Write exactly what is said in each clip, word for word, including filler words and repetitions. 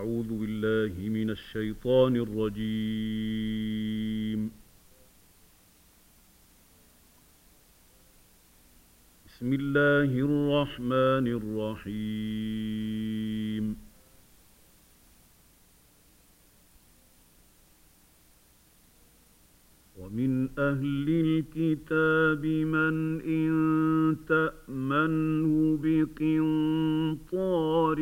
أعوذ بالله من الشيطان الرجيم. بسم الله الرحمن الرحيم. ومن أهل الكتاب من إن تأمنه بقنطار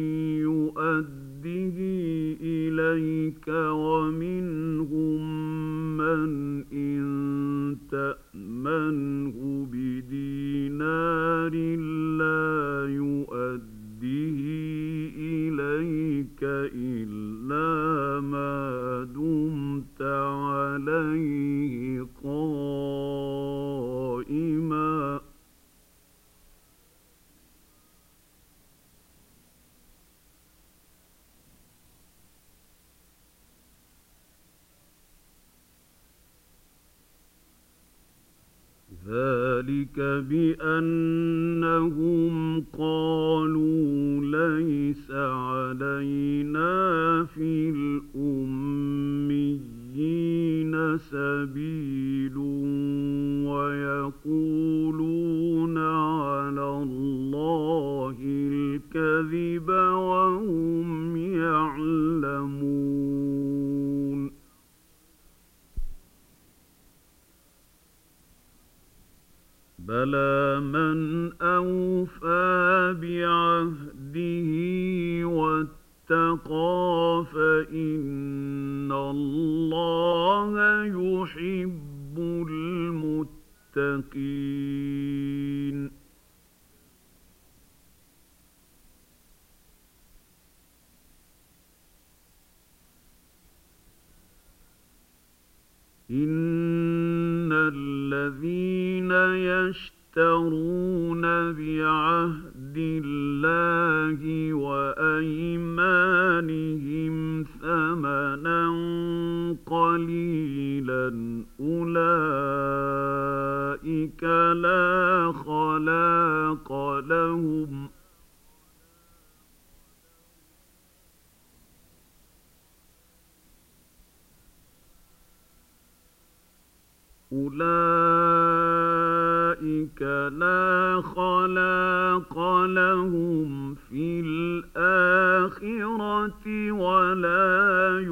يؤده إليك ومنهم من إن تأمنه بدينار لا يؤده إليك إلا ما دمت عليه قائما ذلك بأنهم قالوا ليس علينا في الأميين سبيل ويقولون على الله الكذب وهم يعلمون بلى من أوفى بعهده واتقى فإن الله يحب المتقين إن الذين يشترون بعهد الله وأيمانهم ثمنا قليلا أولئك لا خلاق لهم أولئك لا خلاق لهم في الآخرة ولا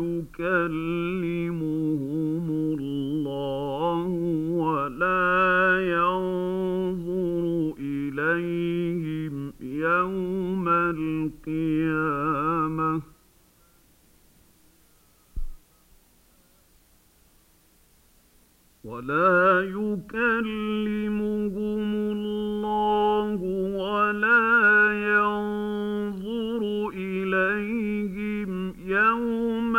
يكلمهم الله ولا ينظر إليهم يوم القيامة ولا يكلمهم الله ولا ينظر إليهم يوم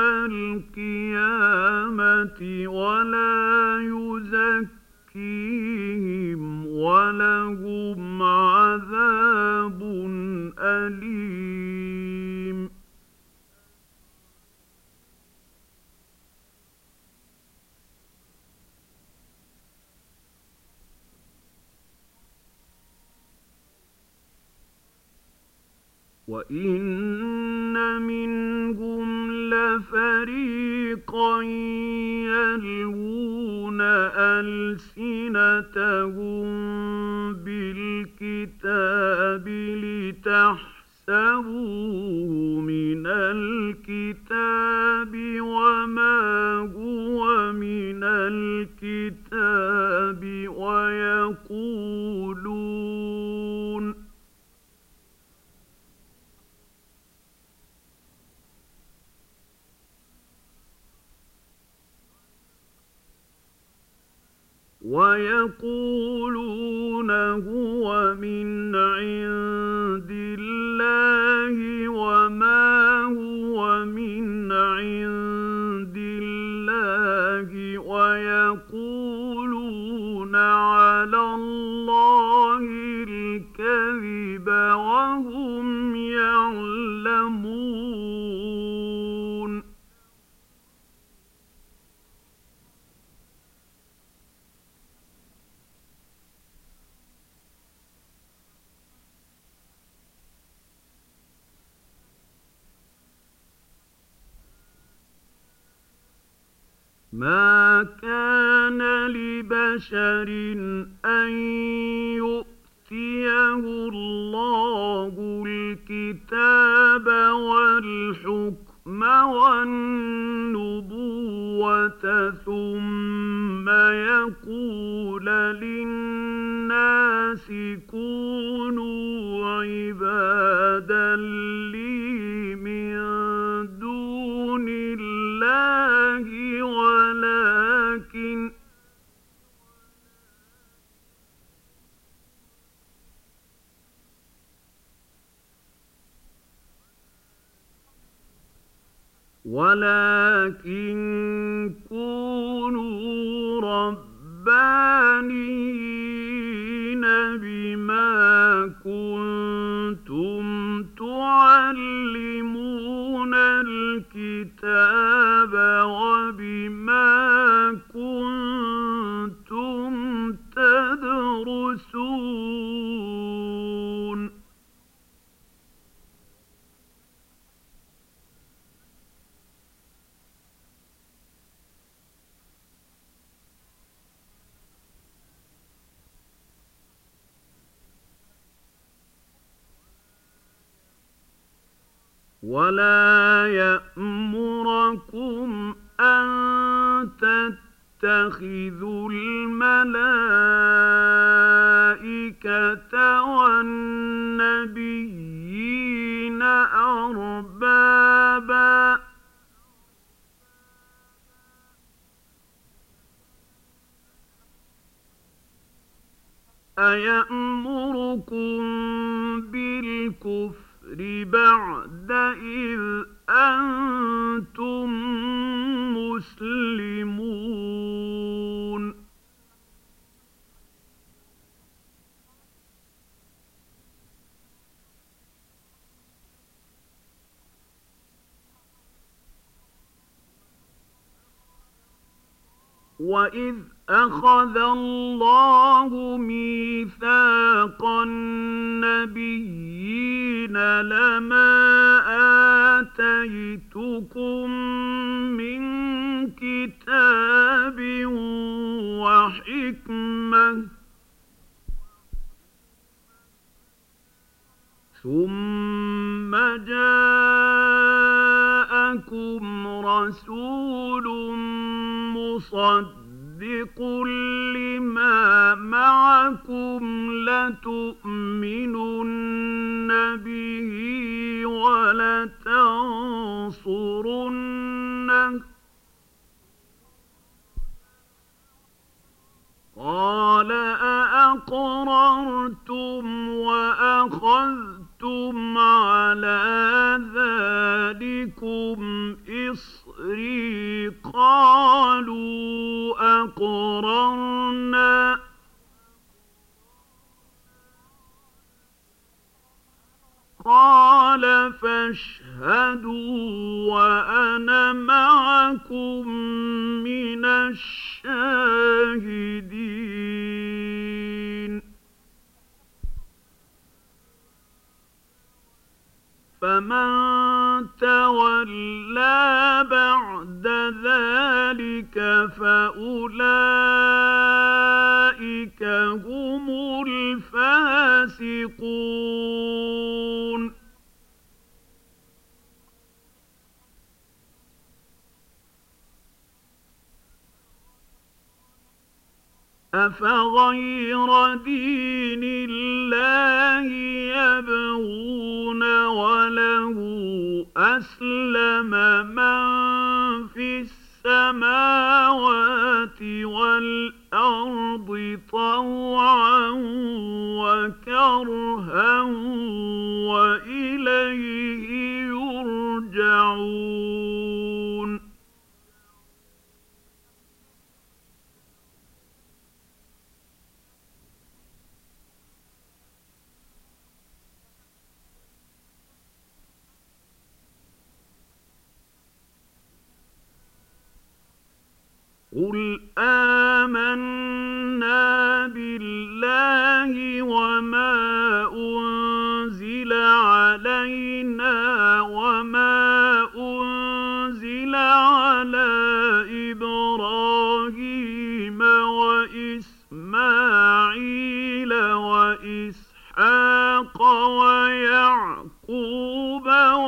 القيامة ولا يزكيهم ولهم عذاب أليم وَإِنَّ مِنْهُمْ لَفَرِيقًا يَلْوُونَ أَلْسِنَتَهُم بِالْكِتَابِ لِتَحْسَبُوهُ مِنَ الْكِتَابِ وَمَا هُوَ مِنَ الْكِتَابِ وَيَقُولُونَ وَيَقُولُونَ هُوَ مِنْ عِندِ اللَّهِ وَمَا هُوَ مِنْ عِندِ اللَّهِ وَيَقُولُونَ عَلَى اللَّهِ الْكَذِبَ وَهُمْ يَعْلَمُونَ ما كان لبشر أن يؤتيه الله الكتاب والحكم والنبوة ثم يقول للناس كونوا عبادا لي من دون الله ولكن ولكن كونوا ربانيين بما كنتم تعلمون الكتاب وبما كنتم تدرسون ولا يأمركم أن تتخذوا الملائكة والنبيين أربابا أيأمركم بالكفر بعد إذ أنتم مسلمون وإذ أخذ الله ميثاق النبيين لما آتيتكم من كتاب وحكمة ثم جاءكم رسول مصدق مصدق لما معكم لتؤمنن به ولتنصرنه قال أأقررتم وأخذتم على ذلكم إصري قالوا أقررنا قال فاشهدوا وأنا معكم من الشاهدين فمن تولى بعد ذلك فأولئك هم الفاسقون أفغير دين الله يبغون وله أسلم من في السماوات والأرض طوعا وكرها وإليه يرجعون قل آمنا بالله وما أنزل علينا وما أنزل على إبراهيم وإبراهيم وإسماعيل وإسحاق ويعقوب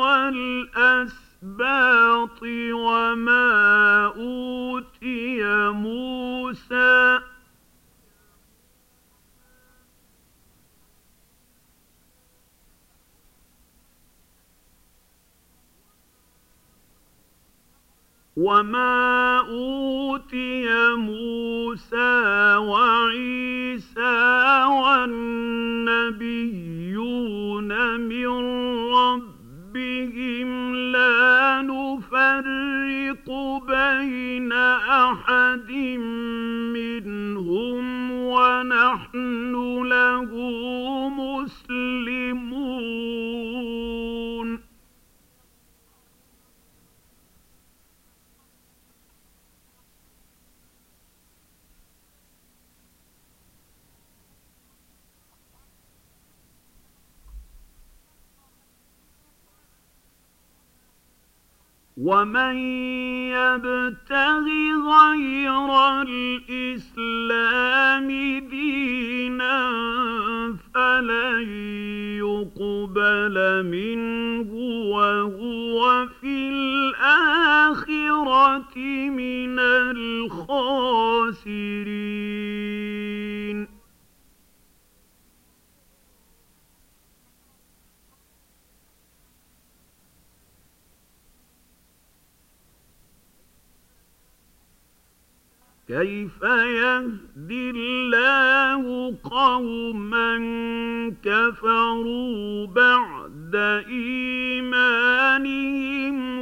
والأسباط وما أوتي موسى وما أوتي موسى وعيسى والنبيون من ربهم لا نفرق بين أحد منهم ونحن له مسلمون ومن يبتغ غير الإسلام دينا فلن يقبل منه وهو في الآخرة من الخاسرين كيف يهدي الله قوما كفروا بعد إيمانهم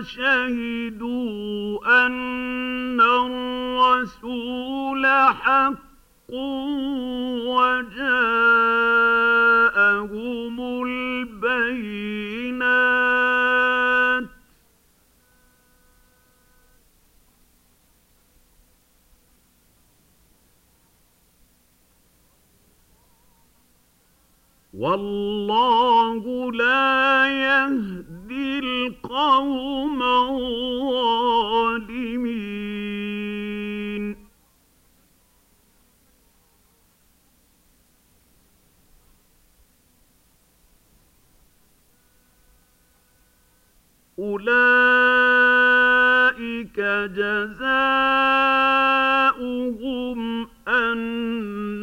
وشهدوا أن الرسول حق وجاءهم البينات والله لا يهدي القوم الظالمين أولئك جزاؤهم أن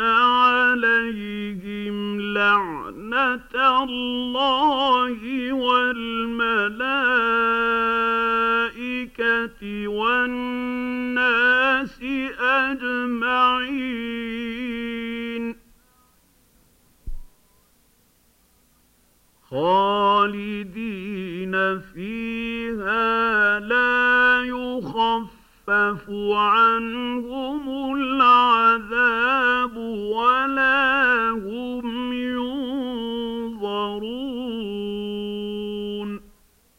عليهم لعنة الله والملائكة والناس أجمعين خالدين فيها لا يخفف عنهم العذاب ولا هم ينظرون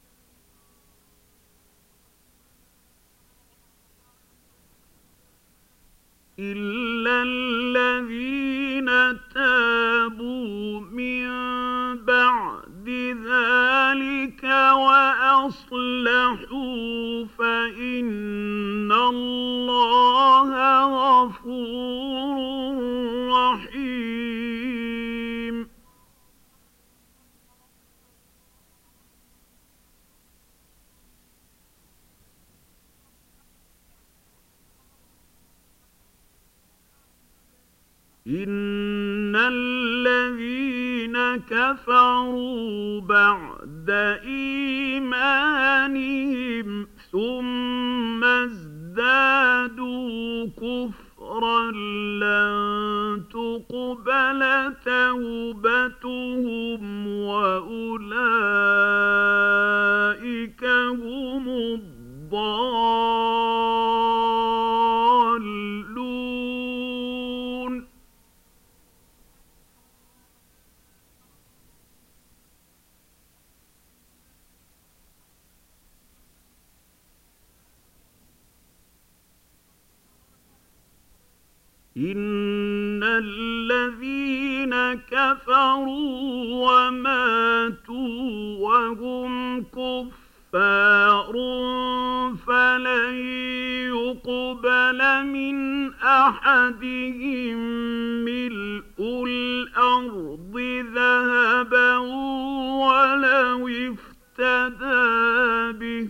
إلا الذين تابوا من بعد ذلك وأصلحوا فإن الله غفور رحيم إن الذين كفروا بعد إيمانهم ثم ازدادوا كفرا لن تقبل توبتهم وأولئك هم الضالون إن الذين كفروا وماتوا وهم كفار فلن يقبل سأل من أحدهم ملء الأرض ذهبا ولو افتدى به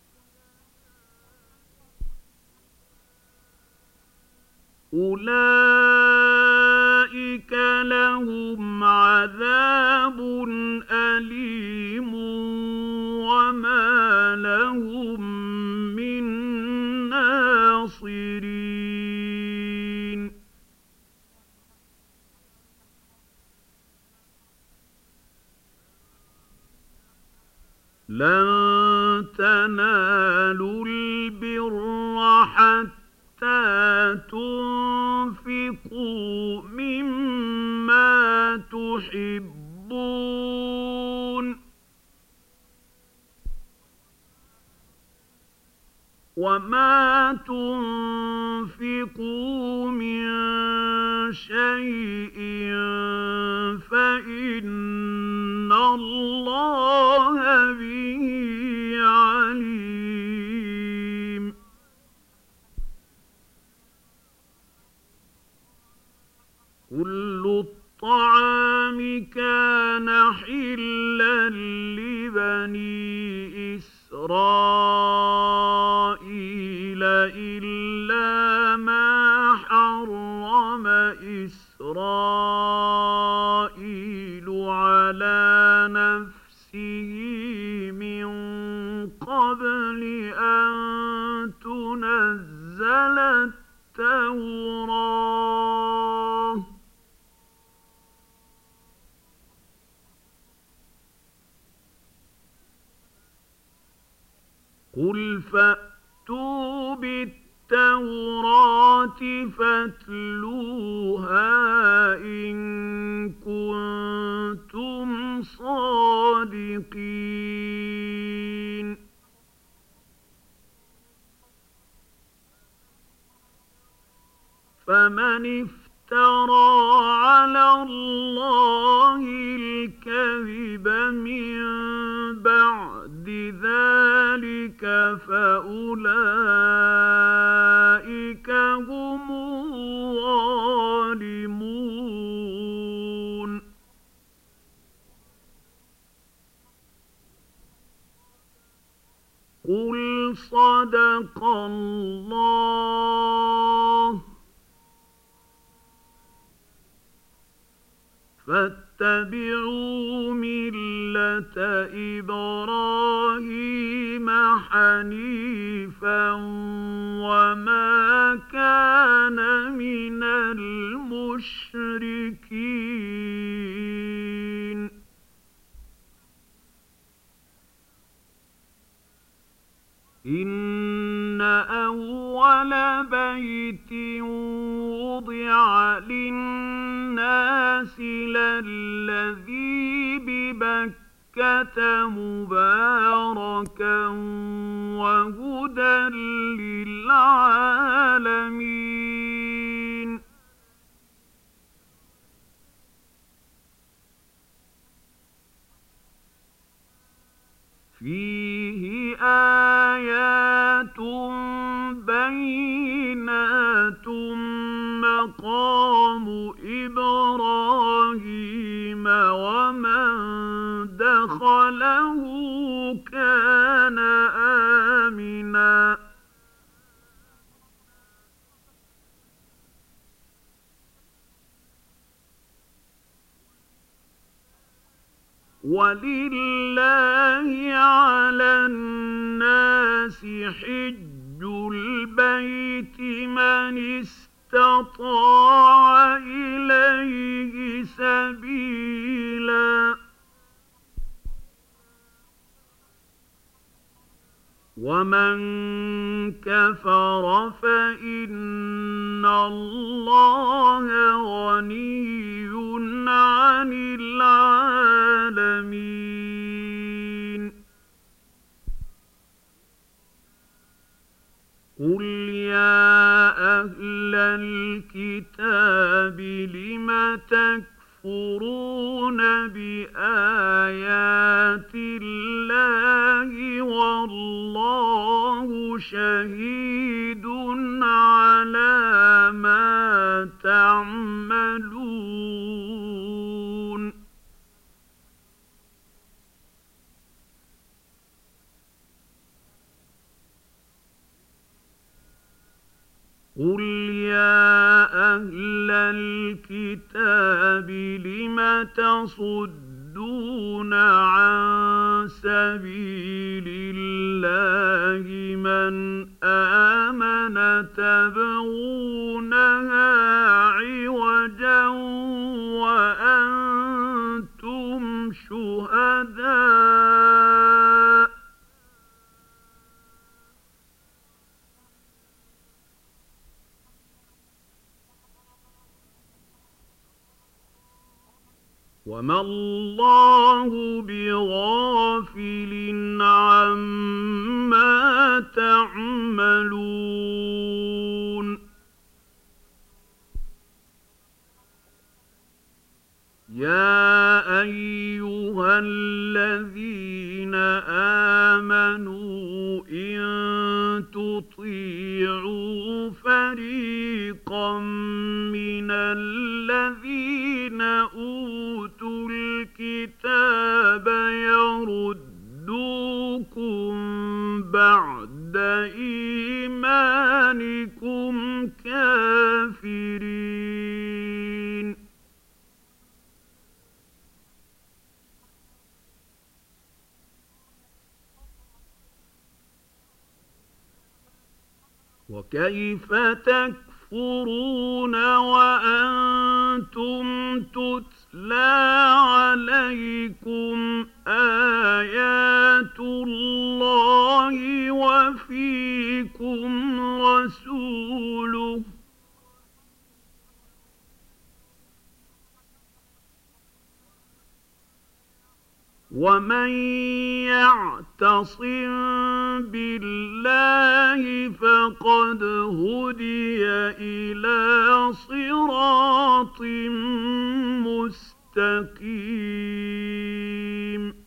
أولئك لهم عذاب أليم وما لهم من ناصرين لن تنالوا البر حتى تنفقوا مما تحبون وما تنفقوا من شيء فإن الله به عليم كل الطعام كان حلا لبني إسرائيل إلا ما حرم إسرائيل على نفسه من قبل أن تنزل التوراة قل فأتوا بالتوراة فاتلوها إن كنتم صادقين فمن افترى على الله الكذب من بعد ذلك فأولئك هم الظالمون قل صدق الله فاتبعوا ملة إبراهيم حنيفا وما كان من المشركين إن أول بيت وضع للناس للذي ببكة مباركا وهدى للعالمين فيه آيات بينات مقام إبراهيم ومن دخله كان آمنا ولله على الناس حج البيت من استطاع إليه سبيلا ومن كفر فإن الله غني عن العالمين قل يا أهل الكتاب لم تكفرون تكفرون بآيات الله والله شهيد على ما تعملون قل يا أهل الكتاب لم تصدون عن سبيل الله من آمن تبغونها عوجا وأنتم شهداء وما الله بغافل عما تعملون يا أيها الذين آمنوا إن تطيعوا فريقا من الذين أوتوا الكتاب يردوكم بعد إيمانكم كافرين وكيف تكفرون وأنتم تتلى عليكم آيات الله وفيكم رسوله ومن يعتصم بالله فقد هدي إلى صراط مستقيم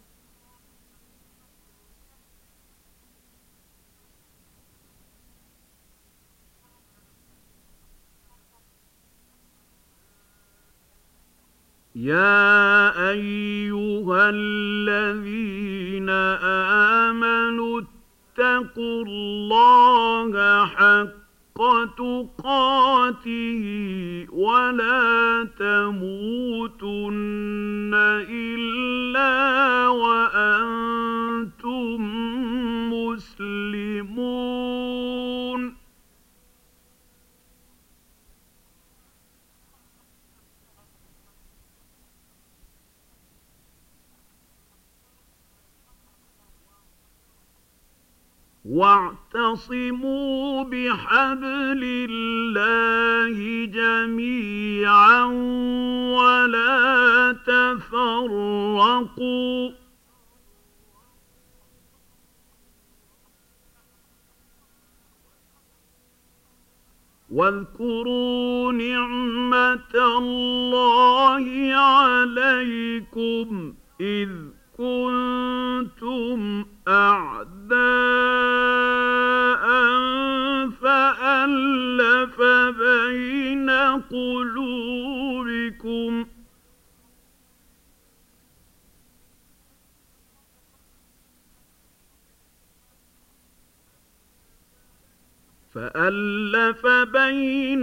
يا أيها الذين آمنوا اتقوا الله حق تقاته ولا تموتن إلا وأنتم مسلمون واعتصموا بحبل الله جميعا ولا تفرقوا واذكروا نعمة الله عليكم إذ كنتم أعداء فألف بين قلوبكم فألف بين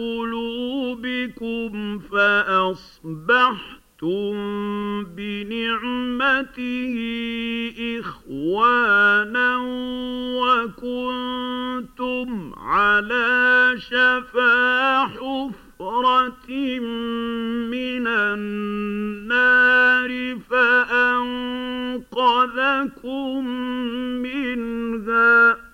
قلوبكم فأصبحتم بنعمته إخوانا وكنتم على شفا حفرة من النار فأنقذكم منها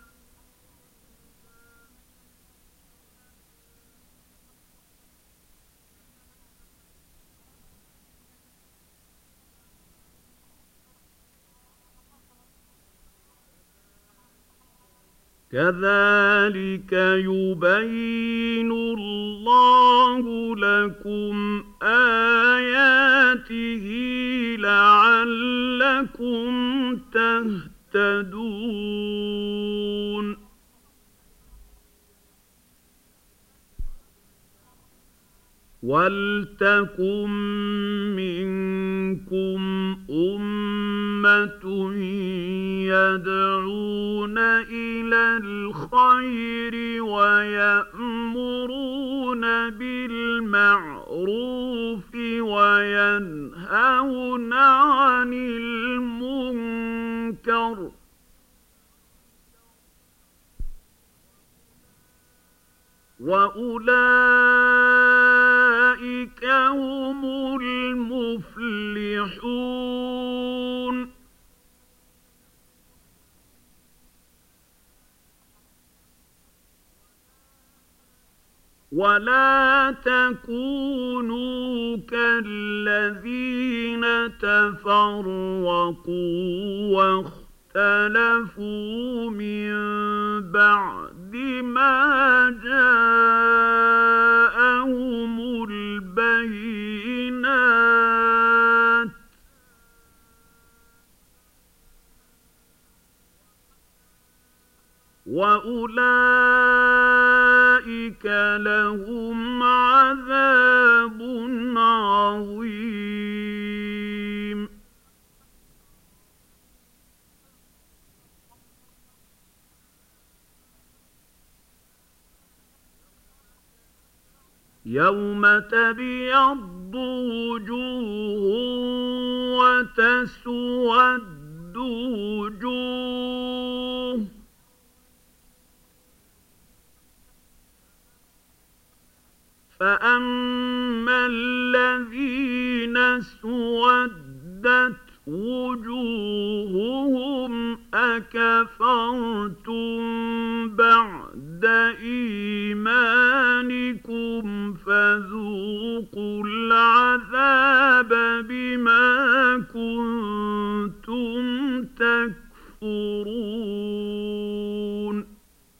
كذلك يبين الله لكم آياته وَلْتَكُن مِّنكُمْ أُمَّةٌ يَدْعُونَ إِلَى الْخَيْرِ وَيَأْمُرُونَ بِالْمَعْرُوفِ وَيَنْهَوْنَ عَنِ الْمُنكَرِ ۚ وَأُولَٰئِكَ هُمُ الْمُفْلِحُونَ. وَلَا تَكُونُوا كَالَّذِينَ تَفَرَّقُوا واخْتَلَفُوا مِن بَعْدِ مَا جَاءَهُمُ الْبَيِّنَاتُ ۚ وَأُولَٰئِكَ لَهُمْ عَذَابٌ عَظِيمٌ. يَوْمَ تَبْيَضُّ وُجُوهٌ وَتَسْوَدُّ وُجُوهٌ ۚ فَأَمَّا الَّذِينَ اسْوَدَّتْ وُجُوهُهُمْ أَكَفَرْتُم بَعْدَ إِيمَانِكُمْ فَذُوقُوا الْعَذَابَ بِمَا كُنتُمْ تَكْفُرُونَ.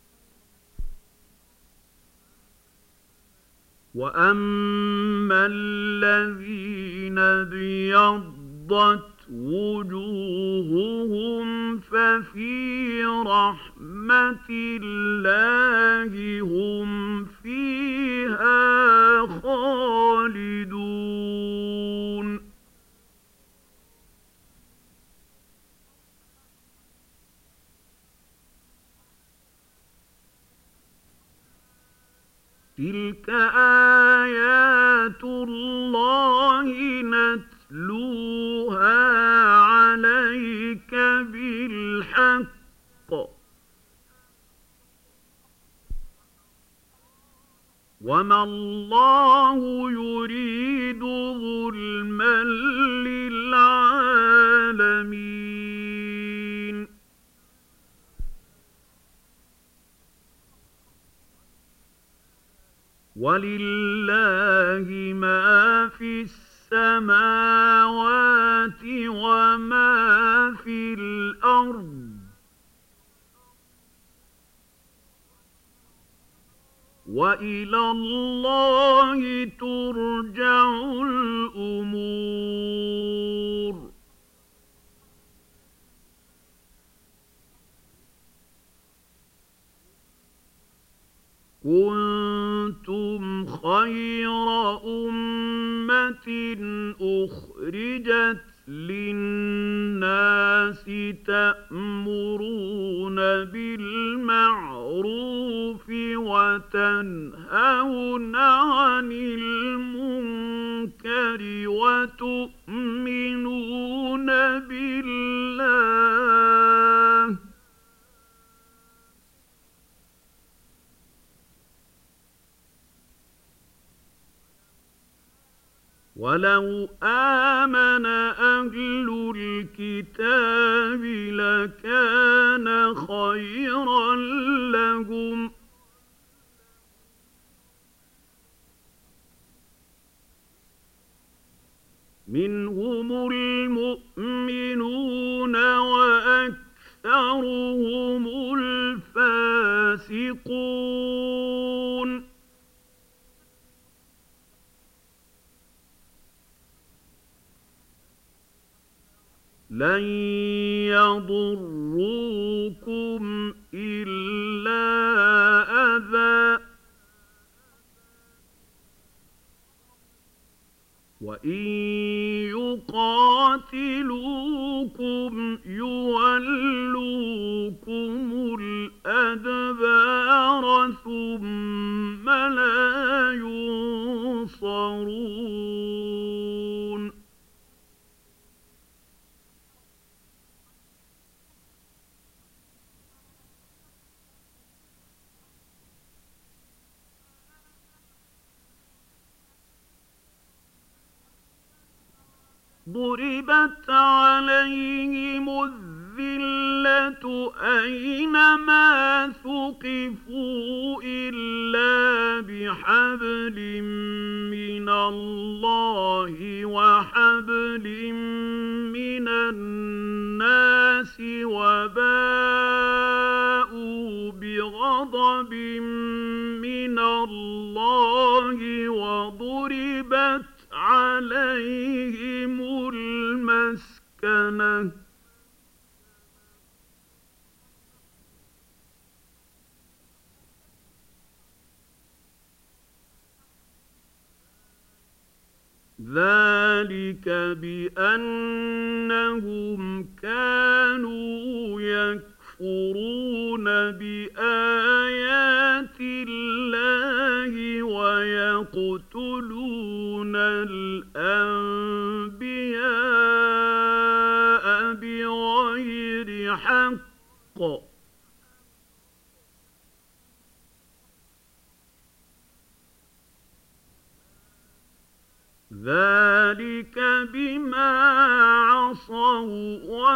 وَأَمَّا الَّذِينَ ابْيَضَّتْ وُجُوهُهُمْ فَفِي رَحْمَةِ اللَّهِ هُمْ فِيهَا خَالِدُونَ. تِلْكَ آيَاتُ اللَّهِ نَتْلُوهَا عَلَيْكَ بِالْحَقِّ ۚ وَمَا اللَّهُ يُرِيدُ ظُلْمًا لِّلْعَالَمِينَ. وَلِلَّهِ مَا فِي السَّمَاوَاتِ وَمَا فِي الْأَرْضِ ۚ وَإِلَى اللَّهِ تُرْجَعُ الْأُمُورُ. كُنتُمْ خَيْرَ أُمَّةٍ أُخْرِجَتْ لِلنَّاسِ تَأْمُرُونَ بِالْمَعْرُوفِ وَتَنْهَوْنَ عَنِ الْمُنكَرِ وَتُؤْمِنُونَ بِاللَّهِ ۗ وَلَوْ آمَنَ أَهْلُ الْكِتَابِ لَكَانَ خَيْرًا لَّهُمْ ۚ مِنْهُمُ الْمُؤْمِنُونَ وَأَكْثَرُهُمُ الْفَاسِقُونَ. لَن يَضُرُّوكُمْ إِلَّا أَذًى ۖ وإن يقاتلوكم يولوكم الأدبار ثم لا ينصرون ضربت عليهم الذلة أينما ثقفوا إلا بحبل من الله وحبل من الناس وباءوا بغضب من الله وضربت عليهم المسكنة ذلك بأنهم كانوا يكفرون بآيات الله ويقتلون الأنبياء بغير حق ذلك بما عصوا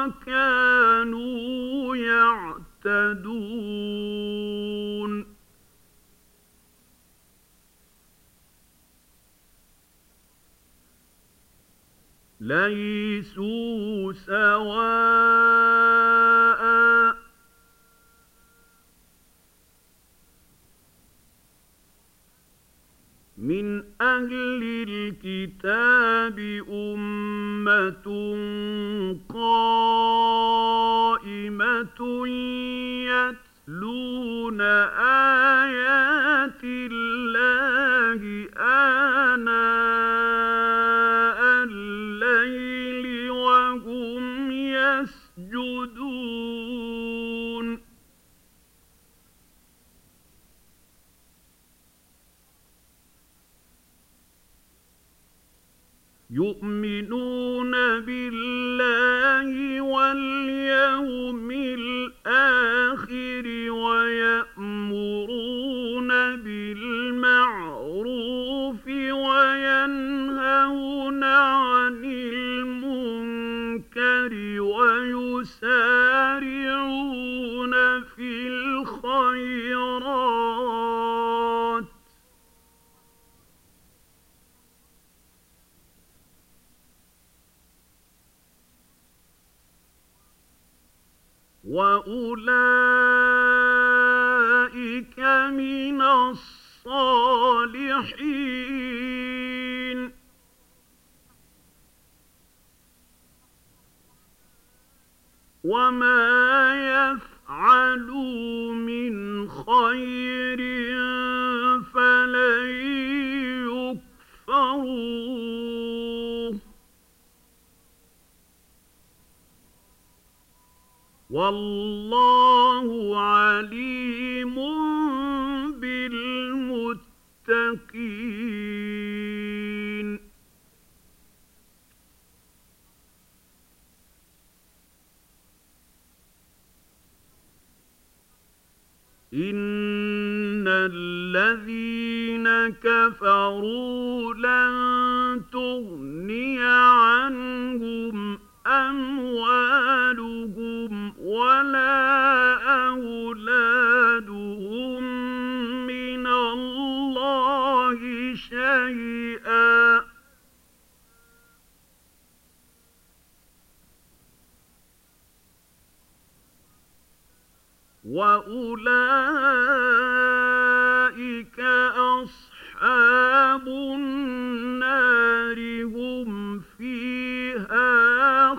وكانوا يعتدون ليسوا سواء من أهل الكتاب أمة قائمة يتلون آيات الله آناء الليل وهم يسجدون يؤمنون بالله واليوم الآخر ويأمرون بالمعروف وينهون عن المنكر ويسارعون في الخيرات وأولئك من الصالحين وما يفعلوا من خير فلن يكفروه والله عليم بالمتقين إن الذين كفروا لن تغني عنهم أموالهم ولا أولادهم من الله شيئا وأولئك أصحاب النار هم فيها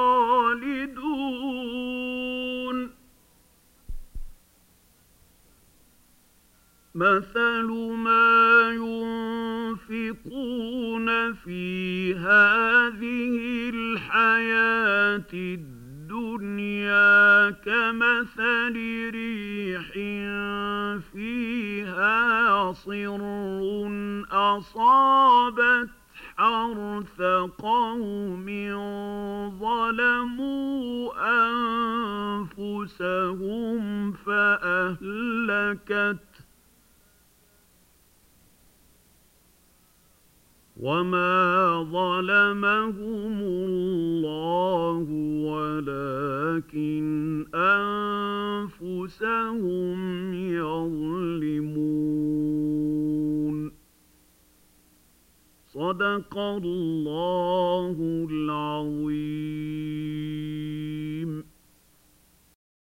خالدون مثل ما ينفقون في الدنيا كمثل ريح فيها صر أصابت حرث قوم ظلموا أنفسهم فأهلكت وما ظلمهم الله ولكن أنفسهم يظلمون. صدق الله